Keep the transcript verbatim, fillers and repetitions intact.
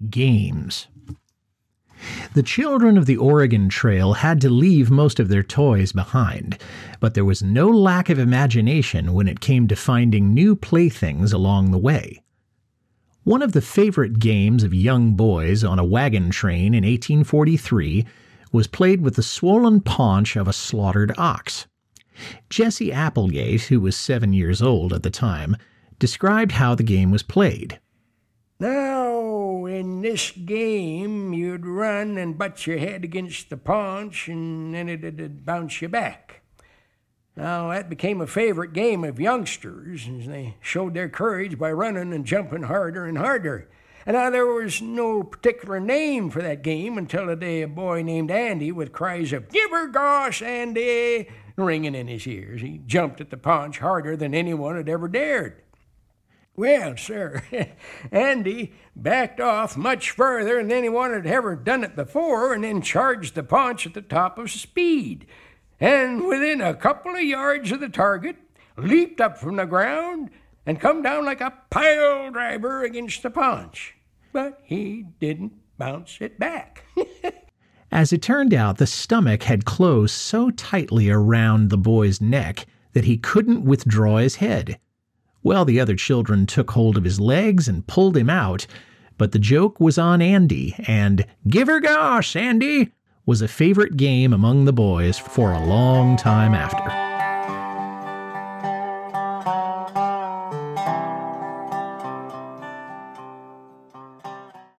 games. The children of the Oregon Trail had to leave most of their toys behind, but there was no lack of imagination when it came to finding new playthings along the way. One of the favorite games of young boys on a wagon train in eighteen forty-three was played with the swollen paunch of a slaughtered ox. Jesse Applegate, who was seven years old at the time, described how the game was played. Now, in this game, you'd run and butt your head against the paunch, and then it'd bounce you back. Now, that became a favorite game of youngsters, as they showed their courage by running and jumping harder and harder. And now there was no particular name for that game until the day a boy named Andy, with cries of, "Give her gosh, Andy!" ringing in his ears. He jumped at the paunch harder than anyone had ever dared. Well, sir, Andy backed off much further than anyone had ever done it before, and then charged the paunch at the top of speed. And within a couple of yards of the target, leaped up from the ground and come down like a pile driver against the paunch. But he didn't bounce it back. As it turned out, the stomach had closed so tightly around the boy's neck that he couldn't withdraw his head. Well, the other children took hold of his legs and pulled him out, but the joke was on Andy, and "Give her gosh, Andy!" was a favorite game among the boys for a long time after.